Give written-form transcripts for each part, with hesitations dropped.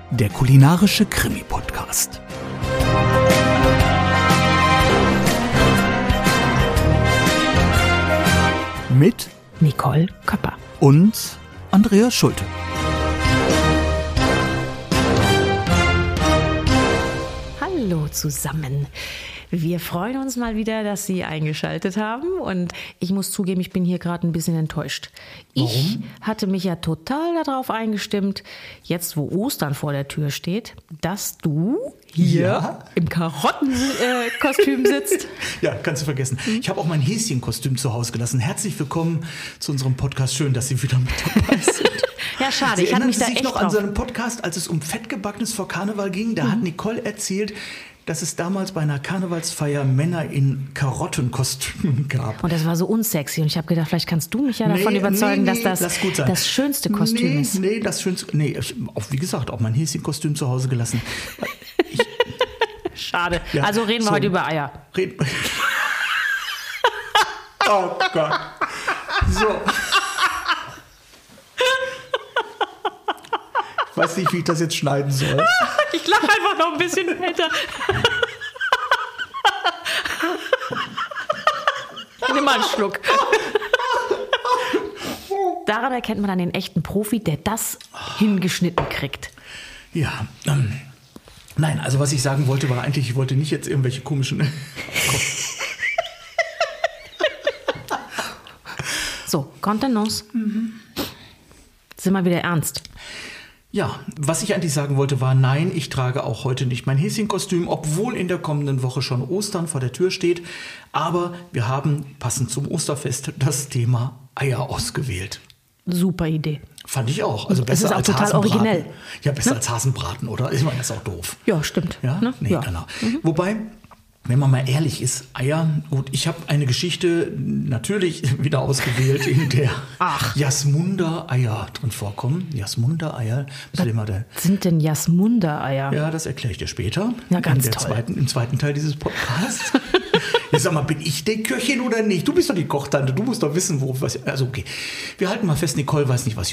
der kulinarische Krimi-Podcast. Mit Nicole Köpper und Andreas Schulte. Hallo zusammen. Wir freuen uns mal wieder, dass Sie eingeschaltet haben und ich muss zugeben, ich bin hier gerade ein bisschen enttäuscht. Warum? Ich hatte mich ja total darauf eingestimmt, jetzt wo Ostern vor der Tür steht, dass du hier im Karottenkostüm sitzt. Ja, kannst du vergessen. Ich habe auch mein Häschenkostüm zu Hause gelassen. Herzlich willkommen zu unserem Podcast. Schön, dass Sie wieder mit dabei sind. Ja, schade. Sie Ich hatte mich erinnern da sich echt noch an drauf. seinem Podcast, als es um Fettgebackenes vor Karneval ging. Da hat Nicole erzählt, dass es damals bei einer Karnevalsfeier Männer in Karottenkostümen gab. Und das war so unsexy. Und ich habe gedacht, vielleicht kannst du mich ja davon überzeugen, dass das lass gut sein. das schönste Kostüm ist. Nee, das schönste. Nee, wie gesagt, auch mein Häschenkostüm zu Hause gelassen. Schade. Ja, Also reden wir so. heute über Eier. Oh Gott. So. Ich weiß nicht, wie ich das jetzt schneiden soll. Ich lache einfach noch ein bisschen weiter. Nimm mal einen Schluck. Daran erkennt man dann den echten Profi, der das hingeschnitten kriegt. Ja, nein, also was ich sagen wollte, war eigentlich, ich wollte nicht jetzt irgendwelche komischen... So, Contenance. Sind wir wieder ernst. Ja, was ich eigentlich sagen wollte war, nein, ich trage auch heute nicht mein Häschenkostüm, obwohl in der kommenden Woche schon Ostern vor der Tür steht. Aber wir haben, passend zum Osterfest, das Thema Eier ausgewählt. Super Idee. Fand ich auch. Also Es besser ist auch als total Hasenbraten. originell. Ja, besser als Hasenbraten, oder? Ich meine, das ist auch doof. Ja, stimmt. Ja? Ne? Nee, Ja. genau. Wobei, wenn man mal ehrlich ist, Eier, gut, ich habe eine Geschichte natürlich wieder ausgewählt, in der Jasmunder-Eier drin vorkommen. Jasmunder-Eier. Was sind denn Jasmunder-Eier? Ja, das erkläre ich dir später. Ja, ganz Im toll. Im zweiten Teil dieses Podcasts. Jetzt sag mal, bin ich die Köchin oder nicht? Du bist doch die Kochtante, du musst doch wissen, also okay. Wir halten mal fest, Nicole weiß nicht, was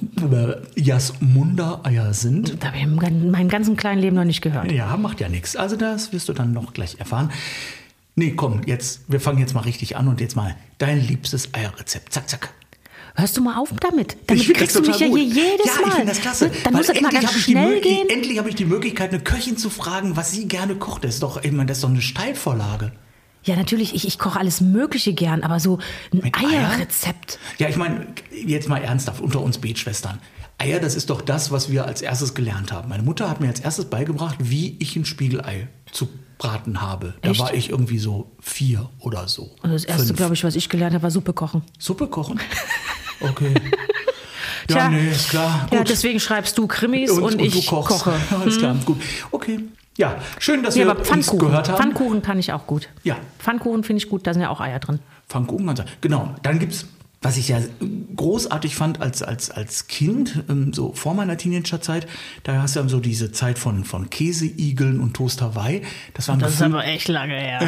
Jasmunder-Eier sind. Da habe ich in meinem ganzen kleinen Leben noch nicht gehört. Ja, macht ja nichts. Also das wirst du dann noch gleich erfahren. Nee, komm, wir fangen jetzt mal richtig an und jetzt mal dein liebstes Eierrezept. Zack, zack. Hörst du mal auf damit? Damit find kriegst du mich ja hier jedes Mal. Ja, ich finde das klasse. Dann muss das mal ganz schnell gehen. Endlich habe ich die Möglichkeit, eine Köchin zu fragen, was sie gerne kocht. Das ist doch eine Steilvorlage. Ja, natürlich, ich koche alles Mögliche gern, aber so ein Mit Eier? Eierrezept. Ja, ich meine, jetzt mal ernsthaft, unter uns Betschwestern. Eier, das ist doch das, was wir als erstes gelernt haben. Meine Mutter hat mir als erstes beigebracht, wie ich ein Spiegelei zu braten habe. Da Echt? war ich irgendwie so 4 oder so. Und das erste, 5. glaube ich, was ich gelernt habe, war Suppe kochen. Suppe kochen? Okay. Tja. Ja, nee, ist klar. Ja, Gut. deswegen schreibst du Krimis und ich du kochst. koche. Alles klar, gut. Okay. Ja, schön, dass Ja, wir aber uns Pfannkuchen. gehört haben. Pfannkuchen kann ich auch gut. Ja. Pfannkuchen finde ich gut, da sind ja auch Eier drin. Pfannkuchen, ganz genau. Dann gibt's, was ich ja großartig fand als Kind, so vor meiner Teenagerzeit, da hast du ja so diese Zeit von Käseigeln und Toast Hawaii. Das waren Das ist aber echt lange her.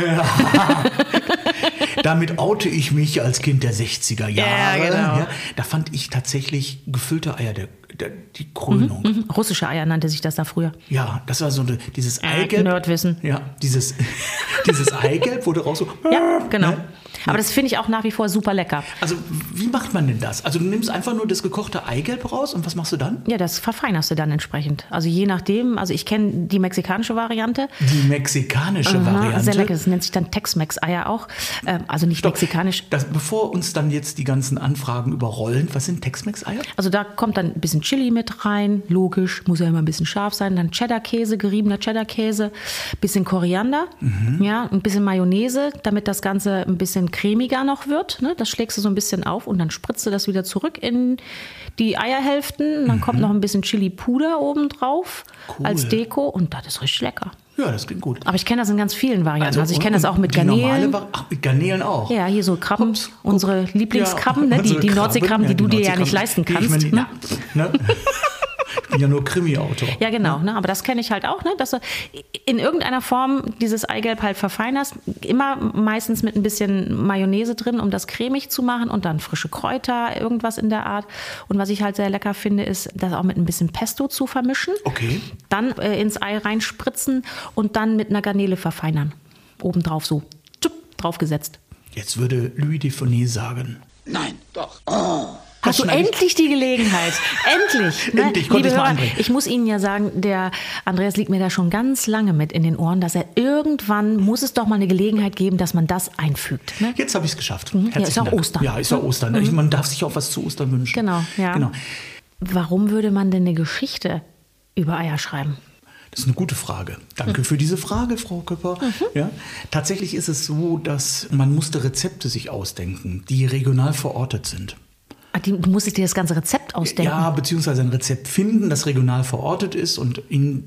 Damit oute ich mich als Kind der 60er Jahre. Ja, genau. Ja, da fand ich tatsächlich gefüllte Eier die Krönung. Russische Eier nannte sich das da früher. Ja, das war so dieses Eigelb. Nerdwissen. Ja, dieses Eigelb wurde raus so. Ja, genau. Ne? Aber das finde ich auch nach wie vor super lecker. Also, wie macht man denn das? Also, du nimmst einfach nur das gekochte Eigelb raus und was machst du dann? Ja, das verfeinerst du dann entsprechend. Also je nachdem, also ich kenne die mexikanische Variante. Die mexikanische Variante. Sehr lecker, das nennt sich dann Tex-Mex-Eier auch. Also nicht mexikanisch. Bevor uns dann jetzt die ganzen Anfragen überrollen, was sind Tex-Mex-Eier? Also da kommt dann ein bisschen Chili mit rein, logisch, muss ja immer ein bisschen scharf sein. Dann Cheddar-Käse, geriebener Cheddar-Käse, bisschen Koriander, ja, ein bisschen Mayonnaise, damit das Ganze ein bisschen cremiger noch wird. Ne? Das schlägst du so ein bisschen auf und dann spritzt du das wieder zurück in die Eierhälften. Dann kommt noch ein bisschen Chili-Puder oben drauf als Deko und das ist richtig lecker. Ja, das klingt gut. Aber ich kenne das in ganz vielen Varianten. Also ich kenne das auch mit Garnelen. Mit Garnelen auch? Ja, hier so Krabben, Ups, unsere Lieblingskrabben, ja, ne? die Nordseekrabben, die du dir ja nicht leisten kannst. Ich bin ja nur Krimi-Autor. Ja, genau. Ne? Aber das kenne ich halt auch, ne? Dass du in irgendeiner Form dieses Eigelb halt verfeinerst. Immer meistens mit ein bisschen Mayonnaise drin, um das cremig zu machen und dann frische Kräuter, irgendwas in der Art. Und was ich halt sehr lecker finde, ist, das auch mit ein bisschen Pesto zu vermischen. Okay. Dann ins Ei reinspritzen und dann mit einer Garnele verfeinern. Obendrauf so draufgesetzt. Jetzt würde Louis de Funès sagen. Nein, doch. Oh. Hast du endlich die Gelegenheit? Endlich. Ne? Endlich konnte ich mal anbringen. Ich muss Ihnen ja sagen, der Andreas liegt mir da schon ganz lange mit in den Ohren, dass er irgendwann, muss es doch mal eine Gelegenheit geben, dass man das einfügt. Ne? Jetzt habe ich es geschafft. Ja, ist auch Dank. Ostern. Ja, ist auch Ostern. Man darf sich auch was zu Ostern wünschen. Genau, ja. Genau. Warum würde man denn eine Geschichte über Eier schreiben? Das ist eine gute Frage. Danke für diese Frage, Frau Köpper. Ja, tatsächlich ist es so, dass man musste Rezepte sich ausdenken, die regional verortet sind. Du musst dir das ganze Rezept ausdenken? Ja, beziehungsweise ein Rezept finden, das regional verortet ist und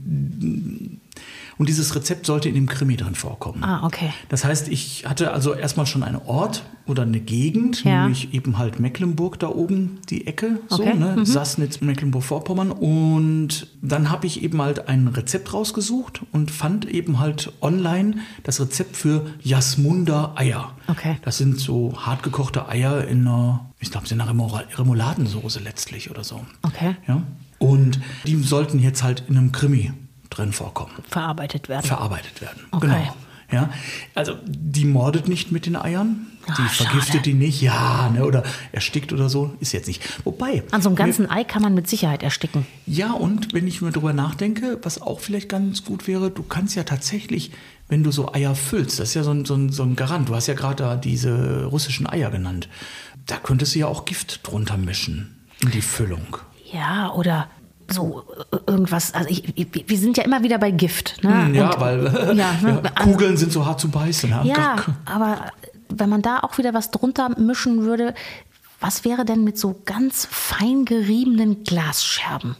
dieses Rezept sollte in dem Krimi drin vorkommen. Ah, okay. Das heißt, ich hatte also erstmal schon einen Ort oder eine Gegend, nämlich eben halt Mecklenburg da oben, die Ecke, so, okay. ne? Sassnitz, Mecklenburg-Vorpommern. Und dann habe ich eben halt ein Rezept rausgesucht und fand eben halt online das Rezept für Jasmunder Eier. Okay. Das sind so hartgekochte Eier in einer, ich glaube, in einer Remouladensoße letztlich oder so. Okay. Ja? Und die sollten jetzt halt in einem Krimi drin vorkommen. Verarbeitet werden. Okay. Genau. Ja, also die mordet nicht mit den Eiern, die vergiftet schade. die nicht, ja, ne, oder erstickt oder so, ist jetzt nicht. Wobei... An so einem ganzen Ei kann man mit Sicherheit ersticken. Ja, und wenn ich mir darüber nachdenke, was auch vielleicht ganz gut wäre, du kannst ja tatsächlich, wenn du so Eier füllst, das ist ja so ein Garant, du hast ja gerade da diese russischen Eier genannt, da könntest du ja auch Gift drunter mischen in die Füllung. Ja, oder... so irgendwas, also wir sind ja immer wieder bei Gift. Ne? Ja, weil Kugeln sind so hart zu beißen. Ja, aber wenn man da auch wieder was drunter mischen würde, was wäre denn mit so ganz fein geriebenen Glasscherben?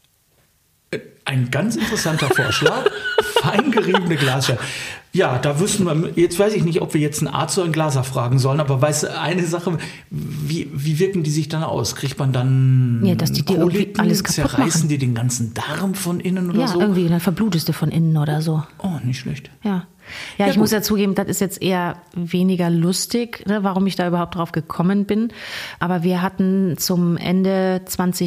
Ein ganz interessanter Vorschlag. Fein geriebene Glasscherben. Ja, da wüssten wir, jetzt weiß ich nicht, ob wir jetzt einen Arzt oder einen Glaser fragen sollen, aber weißt du, eine Sache, wie wirken die sich dann aus? Kriegt man dann dass die dir irgendwie alles kaputt zerreißen machen? Die den ganzen Darm von innen oder so? Ja, irgendwie, dann verblutest du von innen oder so. Oh, nicht schlecht. Ja, ich muss ja zugeben, das ist jetzt eher weniger lustig, ne, warum ich da überhaupt drauf gekommen bin. Aber wir hatten zum Ende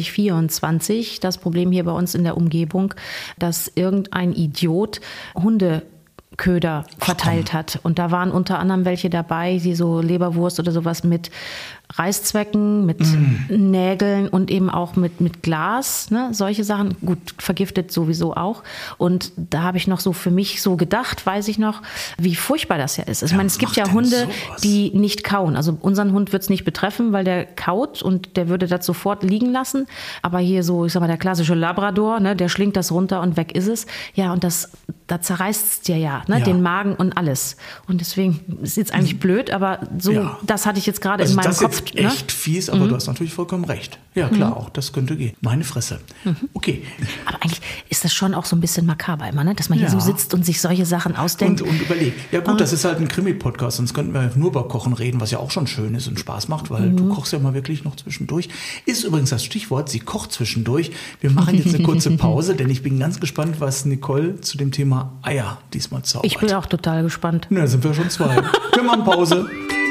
2024 das Problem hier bei uns in der Umgebung, dass irgendein Idiot Hundeköder verteilt hat. Und da waren unter anderem welche dabei, die so Leberwurst oder sowas mit Reißzwecken, mit Nägeln und eben auch mit Glas, ne? Solche Sachen. Gut, vergiftet sowieso auch. Und da habe ich noch so für mich so gedacht, weiß ich noch, wie furchtbar das ja ist. Ich meine, es gibt ja Hunde, die nicht kauen. Also unseren Hund wird es nicht betreffen, weil der kaut und der würde das sofort liegen lassen. Aber hier so, ich sag mal, der klassische Labrador, ne, der schlingt das runter und weg ist es. Ja, und da zerreißt es dir ne, den Magen und alles. Und deswegen ist jetzt eigentlich blöd, aber so, das hatte ich jetzt gerade in meinem Kopf. Das ist echt fies, aber du hast natürlich vollkommen recht. Ja, klar, auch das könnte gehen. Meine Fresse. Okay. Aber eigentlich ist das schon auch so ein bisschen makaber immer, ne? Dass man hier so sitzt und sich solche Sachen ausdenkt. Und überlegt. Ja gut, das ist halt ein Krimi-Podcast, sonst könnten wir nur über Kochen reden, was ja auch schon schön ist und Spaß macht, weil du kochst ja mal wirklich noch zwischendurch. Ist übrigens das Stichwort, sie kocht zwischendurch. Wir machen jetzt eine kurze Pause, denn ich bin ganz gespannt, was Nicole zu dem Thema Eier diesmal zaubert. Ich bin auch total gespannt. Na, sind wir schon zwei. Wir machen Pause.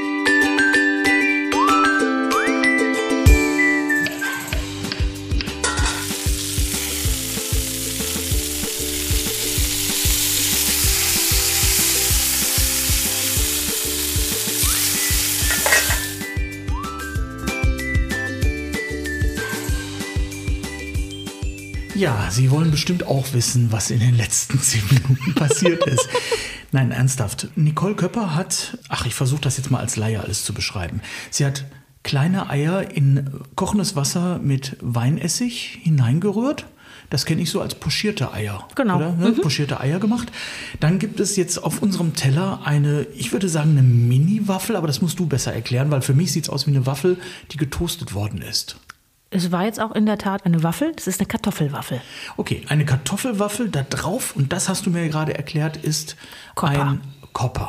Ja, Sie wollen bestimmt auch wissen, was in den letzten 10 Minuten passiert ist. Nein, ernsthaft. Nicole Köpper hat, ich versuche das jetzt mal als Laie alles zu beschreiben. Sie hat kleine Eier in kochendes Wasser mit Weinessig hineingerührt. Das kenne ich so als pochierte Eier. Genau. Oder? Ne? Pochierte Eier gemacht. Dann gibt es jetzt auf unserem Teller ich würde sagen, eine Mini-Waffel, aber das musst du besser erklären, weil für mich sieht es aus wie eine Waffel, die getoastet worden ist. Es war jetzt auch in der Tat eine Waffel. Das ist eine Kartoffelwaffel. Okay, eine Kartoffelwaffel, da drauf, und das hast du mir gerade erklärt, ist Kopper. ein Kopper.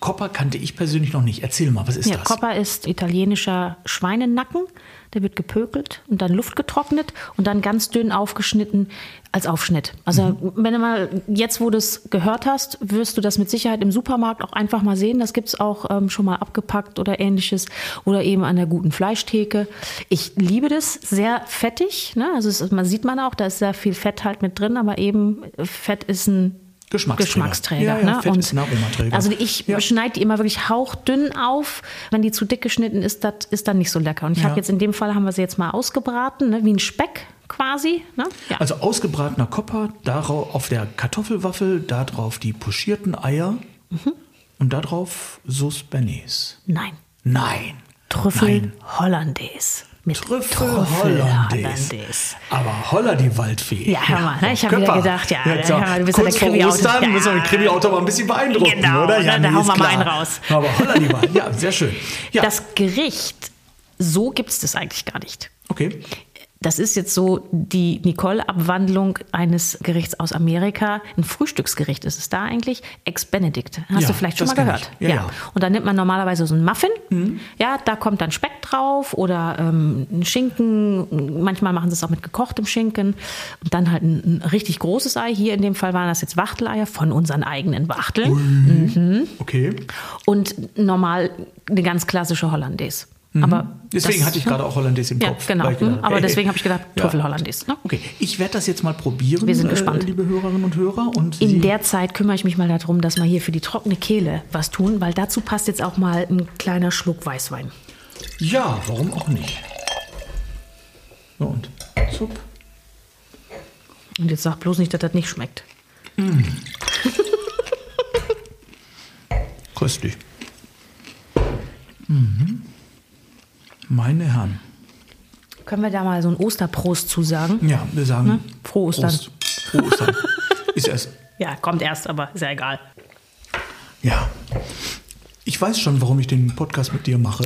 Coppa kannte ich persönlich noch nicht. Erzähl mal, was ist Ja, das? Coppa ist italienischer Schweinenacken. Der wird gepökelt und dann Luft getrocknet und dann ganz dünn aufgeschnitten als Aufschnitt. Also wenn du mal, jetzt wo du es gehört hast, wirst du das mit Sicherheit im Supermarkt auch einfach mal sehen. Das gibt es auch schon mal abgepackt oder ähnliches oder eben an der guten Fleischtheke. Ich liebe das, sehr fettig. Ne? Also man sieht man auch, da ist sehr viel Fett halt mit drin, aber eben Fett ist ein Geschmacksträger. Ja, ne? Fett ist ein Aromaträger. Also ich schneide die immer wirklich hauchdünn auf. Wenn die zu dick geschnitten ist, das ist dann nicht so lecker. Und ich habe jetzt in dem Fall, haben wir sie jetzt mal ausgebraten, ne? Wie ein Speck quasi. Ne? Ja. Also ausgebratener Coppa, darauf auf der Kartoffelwaffel, da drauf die pochierten Eier und da drauf Sauce Bernays. Nein. Nein. Trüffel Hollandaise. Mit Trüffel Hollandaise. Aber Holla die Waldfee. Ja, hör mal, ne? Ich habe wieder gedacht, ja, Jetzt, hör mal, du bist ja der kurz vor Krimi-Autor. Ostern müssen wir mit Krimi-Autor mal ein bisschen beeindrucken, Genau, oder? Ja, da hauen ist wir mal klar. einen raus. Aber Holla die Wald, ja, sehr schön. Ja, Das Gericht, so gibt es das eigentlich gar nicht. okay. Das ist jetzt so die Nicole-Abwandlung eines Gerichts aus Amerika. Ein Frühstücksgericht ist es da eigentlich. Eggs Benedict. Hast Ja, du vielleicht schon das mal kenn gehört? ich. Ja. Und da nimmt man normalerweise so einen Muffin. Ja, da kommt dann Speck drauf oder ein Schinken. Manchmal machen sie es auch mit gekochtem Schinken. Und dann halt ein richtig großes Ei. Hier in dem Fall waren das jetzt Wachteleier von unseren eigenen Wachteln. Okay. Und normal eine ganz klassische Hollandaise. Aber Deswegen das, hatte ich gerade auch Hollandaise im ja, Kopf. genau. Weil ich gedacht, Aber hey, deswegen habe ich gedacht, ja. Trüffel Hollandaise. Ne? Okay, ich werde das jetzt mal probieren, Wir sind gespannt. liebe Hörerinnen und Hörer. Und In Sie- der Zeit kümmere ich mich mal darum, dass wir hier für die trockene Kehle was tun, weil dazu passt jetzt auch mal ein kleiner Schluck Weißwein. Ja, warum auch nicht? So, und zup. Und jetzt sag bloß nicht, dass das nicht schmeckt. Köstlich. Meine Herren. Können wir da mal so ein Osterprost zu sagen? Ja, wir sagen Frohe Ostern. Prost. Frohe Ostern. Ist erst. Ja, kommt erst, aber ist ja egal. Ja. Ich weiß schon, warum ich den Podcast mit dir mache.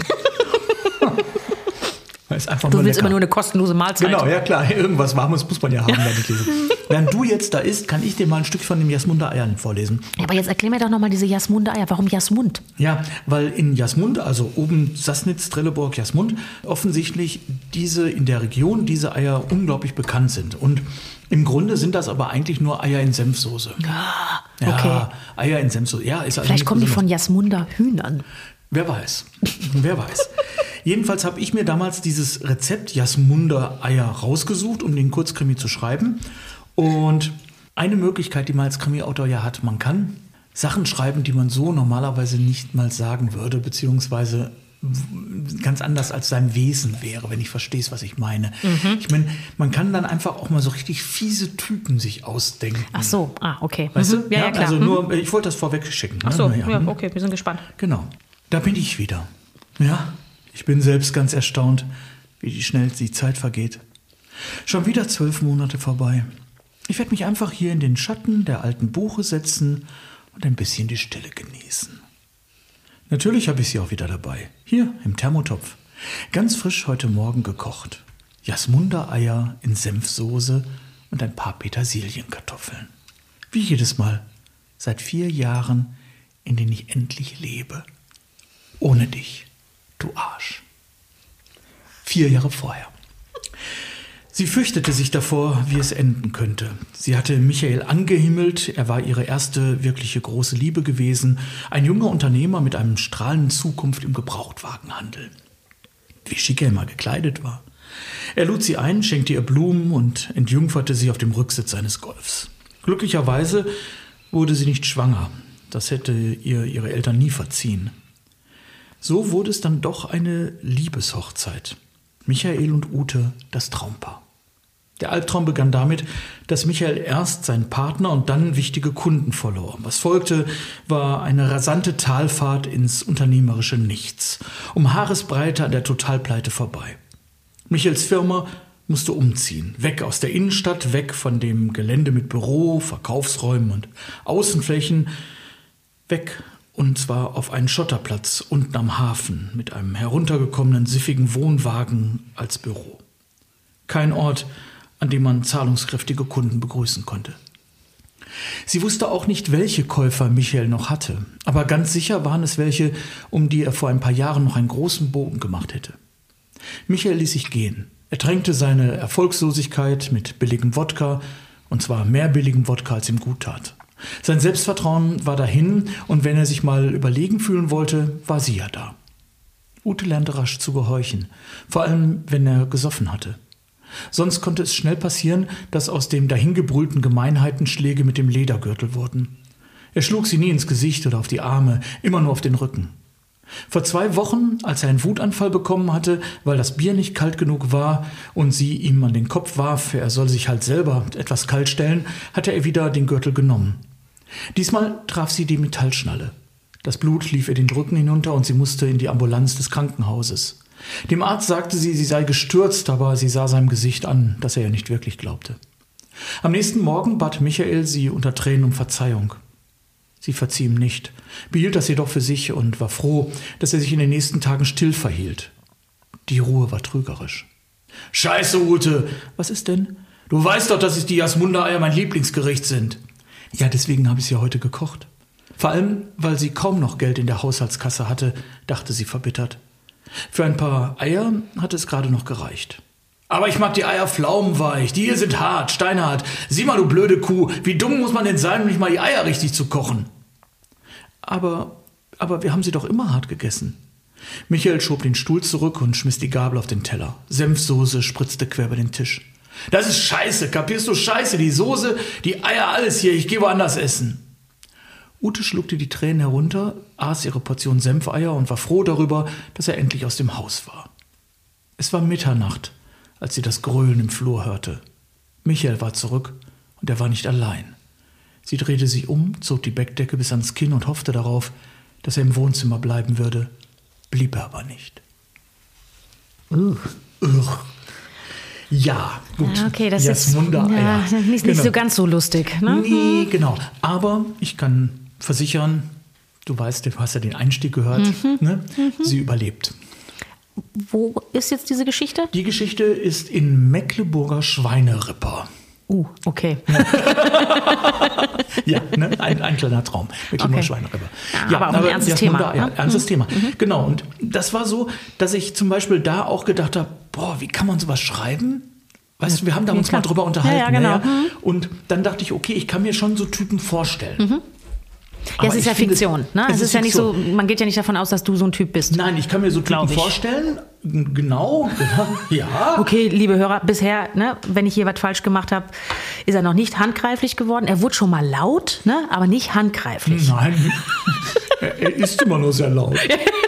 Weil es einfach Du nur willst lecker. immer nur eine kostenlose Mahlzeit. Genau, ja klar. Irgendwas Warmes muss man ja haben, wenn ich lese. Während du jetzt da isst, kann ich dir mal ein Stück von dem Jasmunder Eiern vorlesen. Ja, aber jetzt erklär mir doch nochmal diese Jasmunder Eier. Warum Jasmund? Ja, weil in Jasmund, also oben Sassnitz, Trelleborg, Jasmund, offensichtlich in der Region diese Eier unglaublich bekannt sind. Und im Grunde sind das aber eigentlich nur Eier in Senfsoße. Ah, Ja, okay. Eier in Senfsoße. Ja, ist also Vielleicht nicht kommen die besonders. von Jasmunder Hühnern. Wer weiß. Wer weiß. Jedenfalls habe ich mir damals dieses Rezept Jasmunder Eier rausgesucht, um den Kurzkrimi zu schreiben. Und eine Möglichkeit, die man als Krimi-Autor ja hat, man kann Sachen schreiben, die man so normalerweise nicht mal sagen würde, beziehungsweise ganz anders als sein Wesen wäre, wenn ich verstehst, was ich meine. Ich meine, man kann dann einfach auch mal so richtig fiese Typen sich ausdenken. Ach so, okay. Weißt du? Ja, klar. Also nur, ich wollte das vorweg schicken. Ach so, Naja, ja, okay, wir sind gespannt. Genau. Da bin ich wieder. Ja, ich bin selbst ganz erstaunt, wie schnell die Zeit vergeht. Schon wieder 12 Monate vorbei. Ich werde mich einfach hier in den Schatten der alten Buche setzen und ein bisschen die Stille genießen. Natürlich habe ich sie auch wieder dabei. Hier im Thermotopf. Ganz frisch heute Morgen gekocht. Jasmunder Eier in Senfsoße und ein paar Petersilienkartoffeln. Wie jedes Mal. Seit 4 Jahren, in denen ich endlich lebe. Ohne dich, du Arsch. 4 Jahre vorher. Sie fürchtete sich davor, wie es enden könnte. Sie hatte Michael angehimmelt, er war ihre erste wirkliche große Liebe gewesen, ein junger Unternehmer mit einem strahlenden Zukunft im Gebrauchtwagenhandel. Wie schick er immer gekleidet war. Er lud sie ein, schenkte ihr Blumen und entjungferte sie auf dem Rücksitz seines Golfs. Glücklicherweise wurde sie nicht schwanger. Das hätte ihr ihre Eltern nie verziehen. So wurde es dann doch eine Liebeshochzeit. Michael und Ute, das Traumpaar. Der Albtraum begann damit, dass Michael erst seinen Partner und dann wichtige Kunden verlor. Was folgte, war eine rasante Talfahrt ins unternehmerische Nichts. Um Haaresbreite an der Totalpleite vorbei. Michaels Firma musste umziehen. Weg aus der Innenstadt, weg von dem Gelände mit Büro, Verkaufsräumen und Außenflächen. Weg, und zwar auf einen Schotterplatz unten am Hafen mit einem heruntergekommenen, siffigen Wohnwagen als Büro. Kein Ort, an dem man zahlungskräftige Kunden begrüßen konnte. Sie wusste auch nicht, welche Käufer Michael noch hatte, aber ganz sicher waren es welche, um die er vor ein paar Jahren noch einen großen Bogen gemacht hätte. Michael ließ sich gehen. Er tränkte seine Erfolgslosigkeit mit billigem Wodka, und zwar mehr billigem Wodka, als ihm gut tat. Sein Selbstvertrauen war dahin, und wenn er sich mal überlegen fühlen wollte, war sie ja da. Ute lernte rasch zu gehorchen, vor allem wenn er gesoffen hatte. Sonst konnte es schnell passieren, dass aus dem dahingebrüllten Gemeinheiten Schläge mit dem Ledergürtel wurden. Er schlug sie nie ins Gesicht oder auf die Arme, immer nur auf den Rücken. Vor 2 Wochen, als er einen Wutanfall bekommen hatte, weil das Bier nicht kalt genug war und sie ihm an den Kopf warf, er soll sich halt selber etwas kalt stellen, hatte er wieder den Gürtel genommen. Diesmal traf sie die Metallschnalle. Das Blut lief ihr den Rücken hinunter und sie musste in die Ambulanz des Krankenhauses. Dem Arzt sagte sie, sie sei gestürzt, aber sie sah seinem Gesicht an, dass er ihr nicht wirklich glaubte. Am nächsten Morgen bat Michael sie unter Tränen um Verzeihung. Sie verzieh ihm nicht, behielt das jedoch für sich und war froh, dass er sich in den nächsten Tagen still verhielt. Die Ruhe war trügerisch. »Scheiße, Ute! Was ist denn? Du weißt doch, dass die Jasmunder-Eier mein Lieblingsgericht sind.« »Ja, deswegen habe ich sie heute gekocht. Vor allem, weil sie kaum noch Geld in der Haushaltskasse hatte«, dachte sie verbittert. Für ein paar Eier hatte es gerade noch gereicht. »Aber ich mag die Eier pflaumenweich, die hier sind hart, steinhart. Sieh mal, du blöde Kuh, wie dumm muss man denn sein, um nicht mal die Eier richtig zu kochen?« Aber wir haben sie doch immer hart gegessen.« Michael schob den Stuhl zurück und schmiss die Gabel auf den Teller. Senfsoße spritzte quer über den Tisch. »Das ist Scheiße, kapierst du Scheiße? Die Soße, die Eier, alles hier, ich gehe woanders essen.« Ute schluckte die Tränen herunter, aß ihre Portion Senfeier und war froh darüber, dass er endlich aus dem Haus war. Es war Mitternacht, als sie das Gröhlen im Flur hörte. Michael war zurück und er war nicht allein. Sie drehte sich um, zog die Bettdecke bis ans Kinn und hoffte darauf, dass er im Wohnzimmer bleiben würde. Blieb er aber nicht. Ja, gut. Ja, okay, das Jasmunder-Eier. ist nicht so ganz so lustig. Ne? Nee, genau. Aber ich kann versichern, du weißt, du hast ja den Einstieg gehört, ne? Sie überlebt. Wo ist jetzt diese Geschichte? Die Geschichte ist in Mecklenburger Schweineripper. Okay. Ja, ne? ein kleiner Traum. Mecklenburger Schweineripper. Ja, aber auch ein ernstes Thema. Ja, ernstes Thema. Genau, und das war so, dass ich zum Beispiel da auch gedacht habe, boah, wie kann man sowas schreiben? Weißt du, wir haben da uns mal drüber unterhalten. Ja, genau. Und dann dachte ich, okay, ich kann mir schon so Typen vorstellen. Ja, es ist ja Fiktion. Ne? Es ist ja nicht so, man geht ja nicht davon aus, dass du so ein Typ bist. Nein, ich kann mir so Typen vorstellen. Genau. Ja. Okay, liebe Hörer, bisher, ne, wenn ich hier was falsch gemacht habe, ist er noch nicht handgreiflich geworden. Er wurde schon mal laut, ne, aber nicht handgreiflich. Nein, er ist immer nur sehr laut.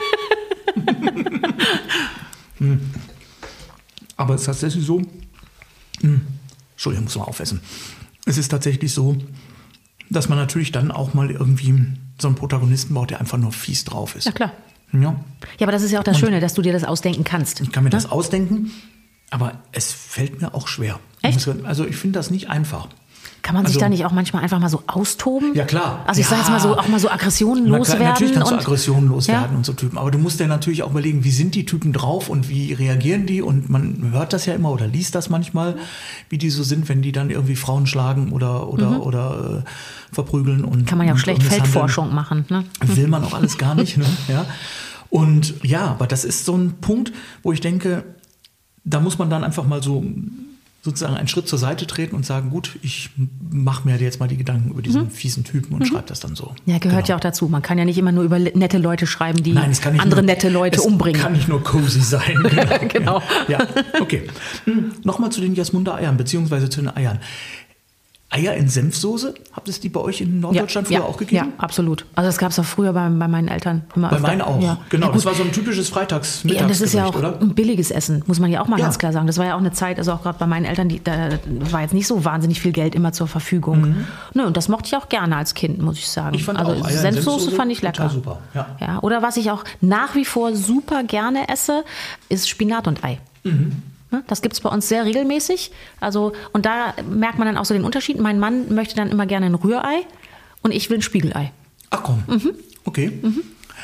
Aber es ist tatsächlich so, Entschuldigung, muss mal aufessen. Es ist tatsächlich so, dass man natürlich dann auch mal irgendwie so einen Protagonisten baut, der einfach nur fies drauf ist. Ja, klar. Ja, aber das ist ja auch das Schöne, dass du dir das ausdenken kannst. Ich kann mir das ausdenken, aber es fällt mir auch schwer. Echt? Also ich finde das nicht einfach. Kann man sich da nicht auch manchmal einfach mal so austoben? Ja, klar. Also ich sage jetzt mal so, auch mal so Aggressionen loswerden. Natürlich kannst du Aggressionen loswerden und so Typen. Aber du musst dir natürlich auch überlegen, wie sind die Typen drauf und wie reagieren die? Und man hört das ja immer oder liest das manchmal, wie die so sind, wenn die dann irgendwie Frauen schlagen oder verprügeln. Und kann man ja auch schlecht Feldforschung machen. Ne? Will man auch alles gar nicht. Ne? Ja. Und ja, aber das ist so ein Punkt, wo ich denke, da muss man dann einfach mal so sozusagen einen Schritt zur Seite treten und sagen, gut, ich mache mir jetzt mal die Gedanken über diesen fiesen Typen und schreibe das dann so. Ja, gehört ja auch dazu. Man kann ja nicht immer nur über nette Leute schreiben, die andere nette Leute umbringen. Es kann nicht nur cozy sein. Genau. Ja, okay. Nochmal zu den Jasmunder Eiern, beziehungsweise zu den Eiern. Eier in Senfsoße? Habt es die bei euch in Norddeutschland früher auch gegeben? Ja, absolut. Also das gab es auch früher bei meinen Eltern immer öfter. Bei meinen auch, ja. Genau. Ja, das war so ein typisches Freitagsmittagsgericht, ja, das ist ja auch oder? ein billiges Essen, muss man ja auch mal ganz klar sagen. Das war ja auch eine Zeit, also auch gerade bei meinen Eltern, da war jetzt nicht so wahnsinnig viel Geld immer zur Verfügung. Nö, und das mochte ich auch gerne als Kind, muss ich sagen. Ich fand also auch Eier Senfsoße fand ich lecker. Super, ja. Oder was ich auch nach wie vor super gerne esse, ist Spinat und Ei. Das gibt es bei uns sehr regelmäßig. Also, und da merkt man dann auch so den Unterschied. Mein Mann möchte dann immer gerne ein Rührei und ich will ein Spiegelei. Ach komm, okay.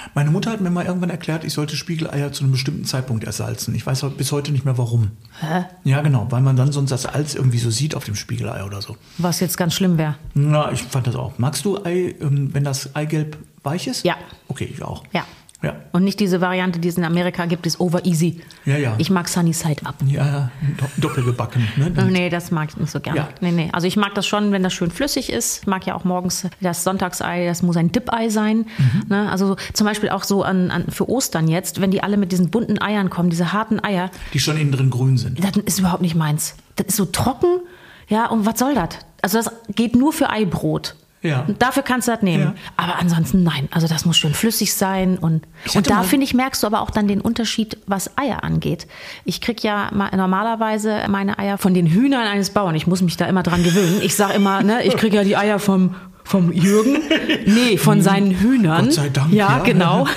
Meine Mutter hat mir mal irgendwann erklärt, ich sollte Spiegeleier zu einem bestimmten Zeitpunkt ersalzen. Ich weiß bis heute nicht mehr warum. Hä? Ja, genau, weil man dann sonst das Salz irgendwie so sieht auf dem Spiegelei oder so. Was jetzt ganz schlimm wäre. Na, ich fand das auch. Magst du Ei, wenn das Eigelb weich ist? Ja. Okay, ich auch. Ja. Ja. Und nicht diese Variante, die es in Amerika gibt, ist over easy. Ja, ja. Ich mag Sunny Side Up. Ja, doppelgebacken. Ne? Nee, das mag ich nicht so gerne. Ja. Nee. Also ich mag das schon, wenn das schön flüssig ist. Ich mag ja auch morgens das Sonntagsei, das muss ein Dip-Ei sein. Ne? Also zum Beispiel auch so für Ostern jetzt, wenn die alle mit diesen bunten Eiern kommen, diese harten Eier. Die schon innen drin grün sind. Das ist überhaupt nicht meins. Das ist so trocken. Ja, und was soll das? Also das geht nur für Eibrot. Ja. Und dafür kannst du das nehmen. Ja. Aber ansonsten nein. Also das muss schön flüssig sein. Und da, finde ich, merkst du aber auch dann den Unterschied, was Eier angeht. Ich kriege ja normalerweise meine Eier von den Hühnern eines Bauern. Ich muss mich da immer dran gewöhnen. Ich sage immer, ne, ich kriege ja die Eier vom Jürgen. Nee, von seinen Hühnern. Gott sei Dank. Ja, genau.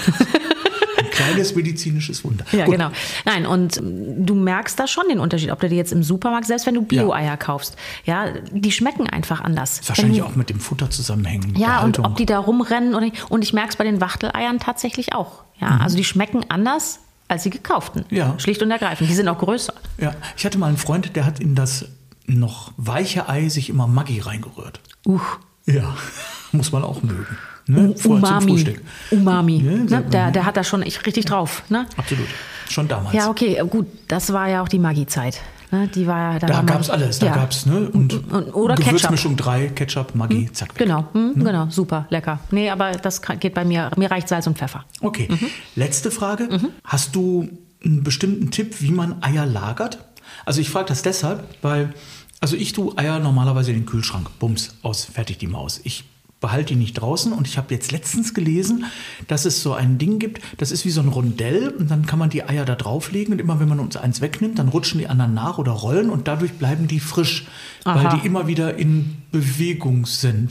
Kleines medizinisches Wunder. Ja, Gut. genau. Nein, und du merkst da schon den Unterschied, ob du dir jetzt im Supermarkt, selbst wenn du Bio-Eier kaufst, ja, die schmecken einfach anders. Das wahrscheinlich auch mit dem Futter zusammenhängen. Ja, und ob die da rumrennen oder nicht. Und ich merke es bei den Wachteleiern tatsächlich auch. Ja, also die schmecken anders als die gekauften. Ja. Schlicht und ergreifend. Die sind auch größer. Ja, ich hatte mal einen Freund, der hat in das noch weiche Ei sich immer Maggi reingerührt. Ja, muss man auch mögen. Ne? Vorher zum Frühstück. Umami. Ja, Ne? Der hat da schon richtig drauf. Ne? Absolut. Schon damals. Ja, okay, gut. Das war ja auch die Maggi-Zeit. Ne? Die war, da gab es alles. Da gab es, ne? Oder Gewürzmischung 3, Ketchup, Maggi, zack. Weg. Genau, genau, super, lecker. Nee, aber das geht bei mir. Mir reicht Salz und Pfeffer. Okay, letzte Frage. Hast du einen bestimmten Tipp, wie man Eier lagert? Also ich frage das deshalb, weil ich tue Eier normalerweise in den Kühlschrank. Bums, aus, fertig die Maus. Ich behalte die nicht draußen und ich habe jetzt letztens gelesen, dass es so ein Ding gibt, das ist wie so ein Rondell und dann kann man die Eier da drauflegen und immer wenn man uns eins wegnimmt, dann rutschen die anderen nach oder rollen und dadurch bleiben die frisch, weil die immer wieder in Bewegung sind.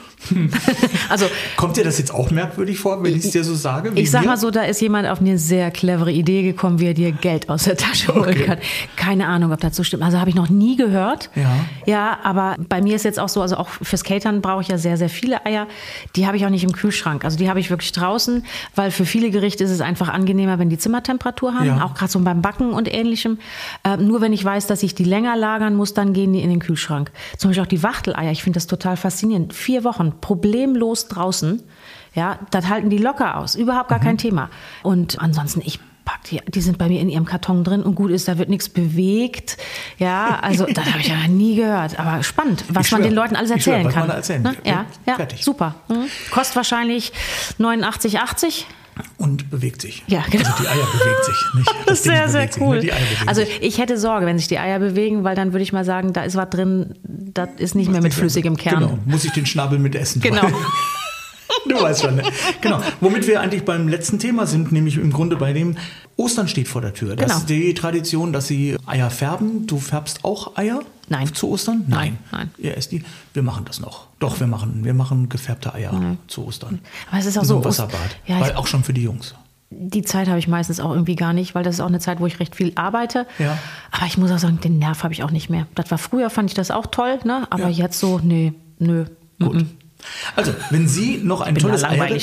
Also kommt dir das jetzt auch merkwürdig vor, wenn ich es dir so sage? Ich sag mal so, da ist jemand auf eine sehr clevere Idee gekommen, wie er dir Geld aus der Tasche holen kann. Keine Ahnung, ob das so stimmt. Also habe ich noch nie gehört. Ja, aber bei mir ist jetzt auch so, also auch fürs Catern brauche ich ja sehr, sehr viele Eier. Die habe ich auch nicht im Kühlschrank. Also die habe ich wirklich draußen, weil für viele Gerichte ist es einfach angenehmer, wenn die Zimmertemperatur haben. Auch gerade so beim Backen und Ähnlichem. Nur wenn ich weiß, dass ich die länger lagern muss, dann gehen die in den Kühlschrank. Zum Beispiel auch die Wachteleier. Ich finde das total faszinierend. 4 Wochen problemlos draußen. Ja, das halten die locker aus. Überhaupt gar kein Thema. Und ansonsten, ich pack die sind bei mir in ihrem Karton drin und gut ist, da wird nichts bewegt. Ja, also das habe ich ja nie gehört. Aber spannend, was man den Leuten alles erzählen kann. Ne? Ja, fertig. Super. Kostet wahrscheinlich 89,80. Und bewegt sich. Ja, genau. Also die Eier bewegt sich. Nicht? Das ist sehr, sehr cool. Sich, ne? Also ich hätte Sorge, wenn sich die Eier bewegen, weil dann würde ich mal sagen, da ist was drin, das ist nicht mehr mit flüssigem Kern. Genau, muss ich den Schnabel mit essen. Genau. Du weißt schon, ne? Genau. Womit wir eigentlich beim letzten Thema sind, nämlich im Grunde bei dem Ostern steht vor der Tür. Das ist die Tradition, dass sie Eier färben. Du färbst auch Eier? Nein. Zu Ostern? Nein. Ihr esst die? Wir machen das noch. Doch, wir machen gefärbte Eier zu Ostern. Aber es ist auch so Wasserbad. Ja, weil auch schon für die Jungs. Die Zeit habe ich meistens auch irgendwie gar nicht, weil das ist auch eine Zeit, wo ich recht viel arbeite. Ja. Aber ich muss auch sagen, den Nerv habe ich auch nicht mehr. Das war früher, fand ich das auch toll, ne? Aber jetzt so, nö. Gut. Also, wenn Sie noch ein tolles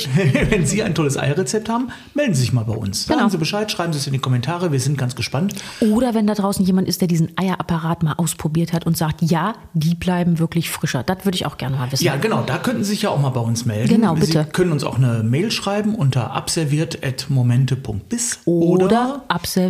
Eierrezept haben, melden Sie sich mal bei uns. Sagen Sie Bescheid, schreiben Sie es in die Kommentare, wir sind ganz gespannt. Oder wenn da draußen jemand ist, der diesen Eierapparat mal ausprobiert hat und sagt, ja, die bleiben wirklich frischer. Das würde ich auch gerne mal wissen. Ja, genau, da könnten Sie sich ja auch mal bei uns melden. Genau, bitte. Sie können uns auch eine Mail schreiben unter abserviert@momente.biz oder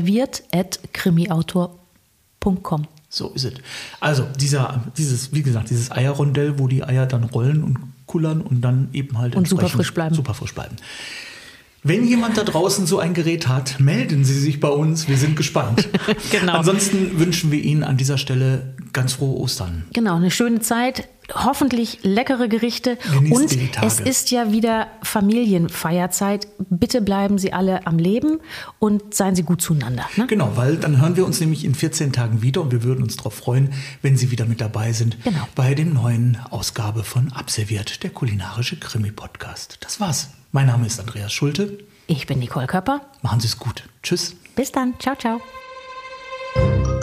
abserviert@krimiautor.com. So ist es. Also dieses Eierrondell, wo die Eier dann rollen und kullern und dann eben halt und super frisch bleiben. Wenn jemand da draußen so ein Gerät hat, melden Sie sich bei uns. Wir sind gespannt. Genau. Ansonsten wünschen wir Ihnen an dieser Stelle ganz frohe Ostern. Genau, eine schöne Zeit. Hoffentlich leckere Gerichte. Genießen und Sie die Tage. Es ist ja wieder Familienfeierzeit. Bitte bleiben Sie alle am Leben und seien Sie gut zueinander. Ne? Genau, weil dann hören wir uns nämlich in 14 Tagen wieder und wir würden uns darauf freuen, wenn Sie wieder mit dabei sind bei der neuen Ausgabe von Abserviert, der kulinarische Krimi-Podcast. Das war's. Mein Name ist Andreas Schulte. Ich bin Nicole Köpper. Machen Sie es gut. Tschüss. Bis dann. Ciao, ciao.